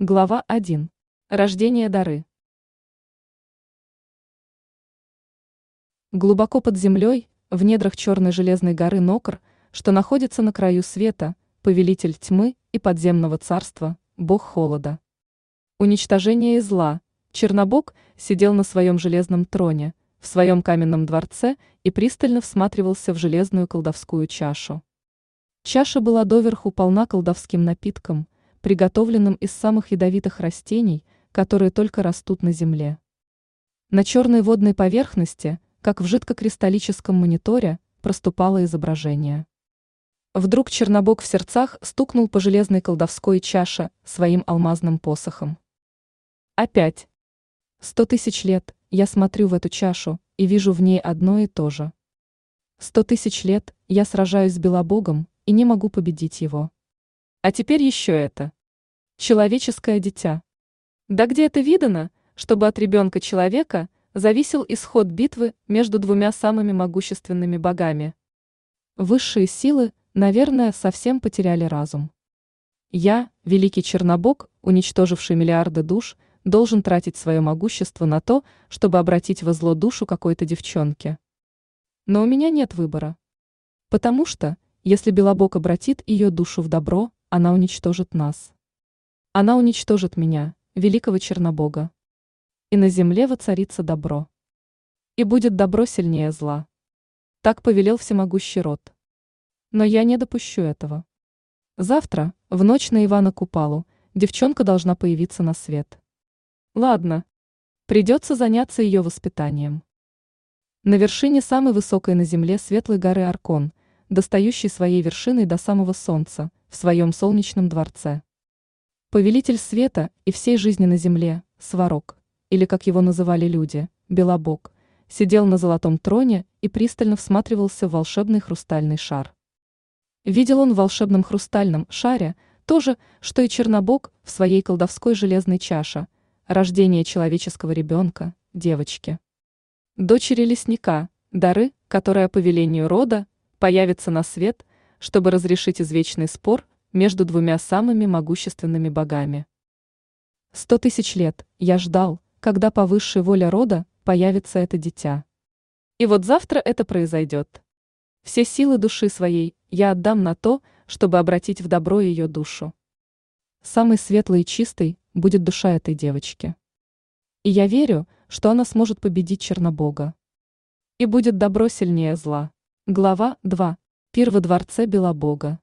Глава 1. Рождение дары. Глубоко под землей, в недрах черной железной горы Нокр, что находится на краю света, повелитель тьмы и подземного царства, бог холода. Уничтожение и зла, Чернобог сидел на своем железном троне, в своем каменном дворце и пристально всматривался в железную колдовскую чашу. Чаша была доверху полна колдовским напитком, приготовленным из самых ядовитых растений, которые только растут на земле. На черной водной поверхности, как в жидкокристаллическом мониторе, проступало изображение. Вдруг Чернобог в сердцах стукнул по железной колдовской чаше своим алмазным посохом. Опять. 100 тысяч лет я смотрю в эту чашу и вижу в ней одно и то же. 100 тысяч лет я сражаюсь с Белобогом и не могу победить его. А теперь еще это. Человеческое дитя. Да где это видано, чтобы от ребенка человека зависел исход битвы между двумя самыми могущественными богами? Высшие силы, наверное, совсем потеряли разум. Я, великий Чернобог, уничтоживший миллиарды душ, должен тратить свое могущество на то, чтобы обратить во зло душу какой-то девчонки. Но у меня нет выбора. Потому что, если Белобог обратит ее душу в добро, она уничтожит нас. Она уничтожит меня, великого Чернобога. И на земле воцарится добро. И будет добро сильнее зла. Так повелел всемогущий род. Но я не допущу этого. Завтра, в ночь на Ивана Купалу, девчонка должна появиться на свет. Ладно. Придется заняться ее воспитанием. На вершине самой высокой на земле светлой горы Аркон, достающей своей вершиной до самого солнца, в своем солнечном дворце. Повелитель света и всей жизни на земле, Сварог, или как его называли люди, Белобог, сидел на золотом троне и пристально всматривался в волшебный хрустальный шар. Видел он в волшебном хрустальном шаре то же, что и Чернобог в своей колдовской железной чаше, рождение человеческого ребенка, девочки. Дочери лесника, дары, которая по велению рода появится на свет, чтобы разрешить извечный спор между двумя самыми могущественными богами. 100 тысяч лет я ждал, когда по высшей воле рода появится это дитя. И вот завтра это произойдет. Все силы души своей я отдам на то, чтобы обратить в добро ее душу. Самой светлой и чистой будет душа этой девочки. И я верю, что она сможет победить Чернобога. И будет добро сильнее зла. Глава 2. Пир во дворце Белобога.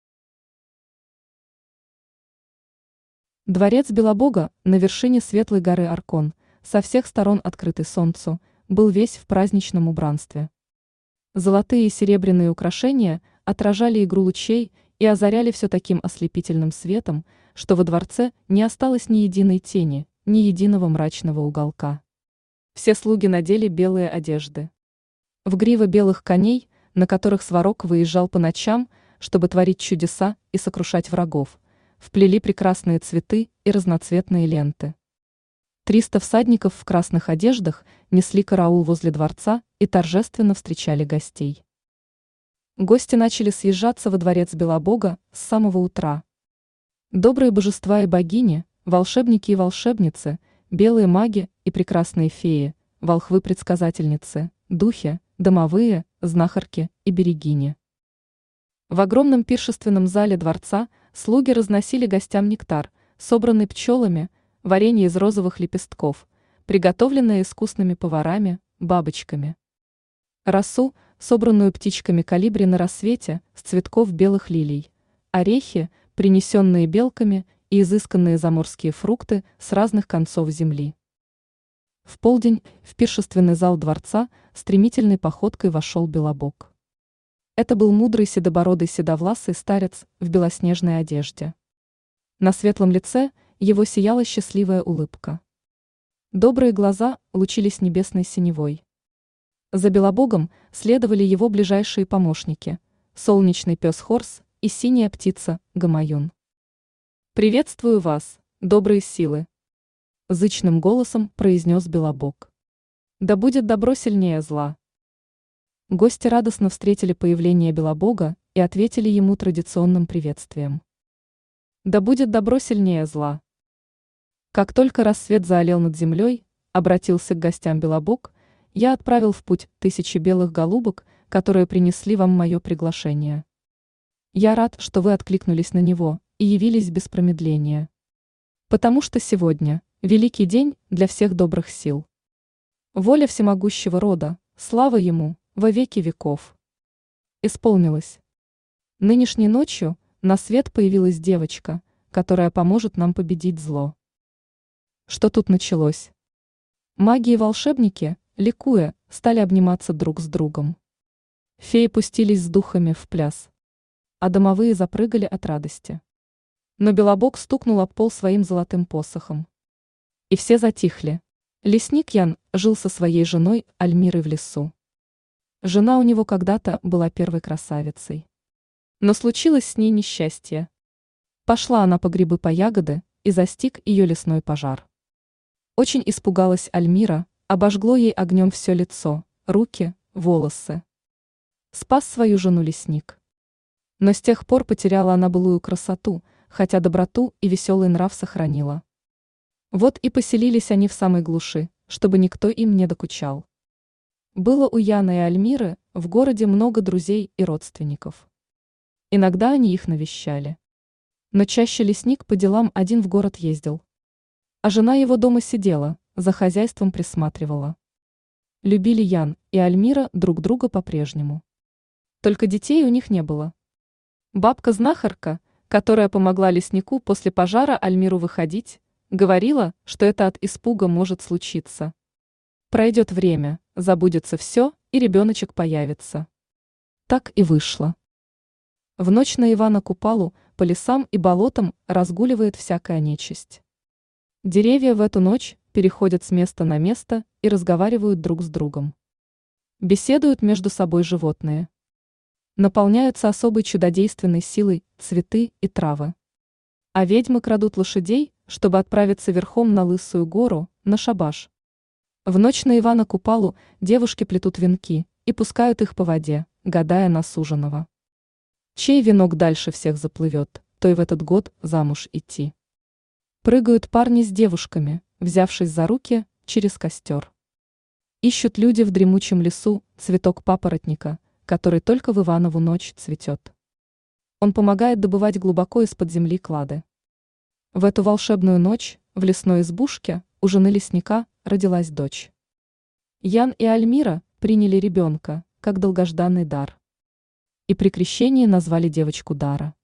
Дворец Белобога на вершине светлой горы Аркон, со всех сторон открытый солнцу, был весь в праздничном убранстве. Золотые и серебряные украшения отражали игру лучей и озаряли все таким ослепительным светом, что во дворце не осталось ни единой тени, ни единого мрачного уголка. Все слуги надели белые одежды. В гривы белых коней, на которых Сварог выезжал по ночам, чтобы творить чудеса и сокрушать врагов, вплели прекрасные цветы и разноцветные ленты. 300 всадников в красных одеждах несли караул возле дворца и торжественно встречали гостей. Гости начали съезжаться во дворец Белобога с самого утра. Добрые божества и богини, волшебники и волшебницы, белые маги и прекрасные феи, волхвы-предсказательницы, духи, домовые, знахарки и берегини. В огромном пиршественном зале дворца слуги разносили гостям нектар, собранный пчелами, варенье из розовых лепестков, приготовленное искусными поварами, бабочками. Росу, собранную птичками колибри на рассвете с цветков белых лилий, орехи, принесенные белками и изысканные заморские фрукты с разных концов земли. В полдень в пиршественный зал дворца стремительной походкой вошел Белобог. Это был мудрый седобородый седовласый старец в белоснежной одежде. На светлом лице его сияла счастливая улыбка. Добрые глаза лучились небесной синевой. За Белобогом следовали его ближайшие помощники – солнечный пес Хорс и синяя птица Гамаюн. «Приветствую вас, добрые силы!» – зычным голосом произнес Белобог. «Да будет добро сильнее зла!» Гости радостно встретили появление Белобога и ответили ему традиционным приветствием. «Да будет добро сильнее зла!» Как только рассвет заолел над землей, обратился к гостям Белобог, я отправил в путь тысячи белых голубок, которые принесли вам мое приглашение. Я рад, что вы откликнулись на него и явились без промедления. Потому что сегодня великий день для всех добрых сил. Воля всемогущего рода, слава ему во веки веков. Исполнилось. Нынешней ночью на свет появилась девочка, которая поможет нам победить зло. Что тут началось? Маги и волшебники, ликуя, стали обниматься друг с другом. Феи пустились с духами в пляс, а домовые запрыгали от радости. Но Белобог стукнул об пол своим золотым посохом. И все затихли. Лесник Ян жил со своей женой Альмирой в лесу. Жена у него когда-то была первой красавицей. Но случилось с ней несчастье. Пошла она по грибы по ягоды, и застиг ее лесной пожар. Очень испугалась Альмира, обожгло ей огнем все лицо, руки, волосы. Спас свою жену лесник. Но с тех пор потеряла она былую красоту, хотя доброту и веселый нрав сохранила. Вот и поселились они в самой глуши, чтобы никто им не докучал. Было у Яна и Альмиры в городе много друзей и родственников. Иногда они их навещали. Но чаще лесник по делам один в город ездил. А жена его дома сидела, за хозяйством присматривала. Любили Ян и Альмира друг друга по-прежнему. Только детей у них не было. Бабка-знахарка, которая помогла леснику после пожара Альмиру выходить, говорила, что это от испуга может случиться. Пройдет время, забудется все, и ребеночек появится. Так и вышло. В ночь на Ивана Купалу по лесам и болотам разгуливает всякая нечисть. Деревья в эту ночь переходят с места на место и разговаривают друг с другом. Беседуют между собой животные. Наполняются особой чудодейственной силой цветы и травы. А ведьмы крадут лошадей, чтобы отправиться верхом на Лысую гору, на шабаш. В ночь на Ивана Купалу девушки плетут венки и пускают их по воде, гадая на суженого. Чей венок дальше всех заплывет, то и в этот год замуж идти. Прыгают парни с девушками, взявшись за руки, через костер. Ищут люди в дремучем лесу цветок папоротника, который только в Иванову ночь цветет. Он помогает добывать глубоко из-под земли клады. В эту волшебную ночь в лесной избушке у жены лесника родилась дочь. Ян и Альмира приняли ребенка, как долгожданный дар. И при крещении назвали девочку Дара.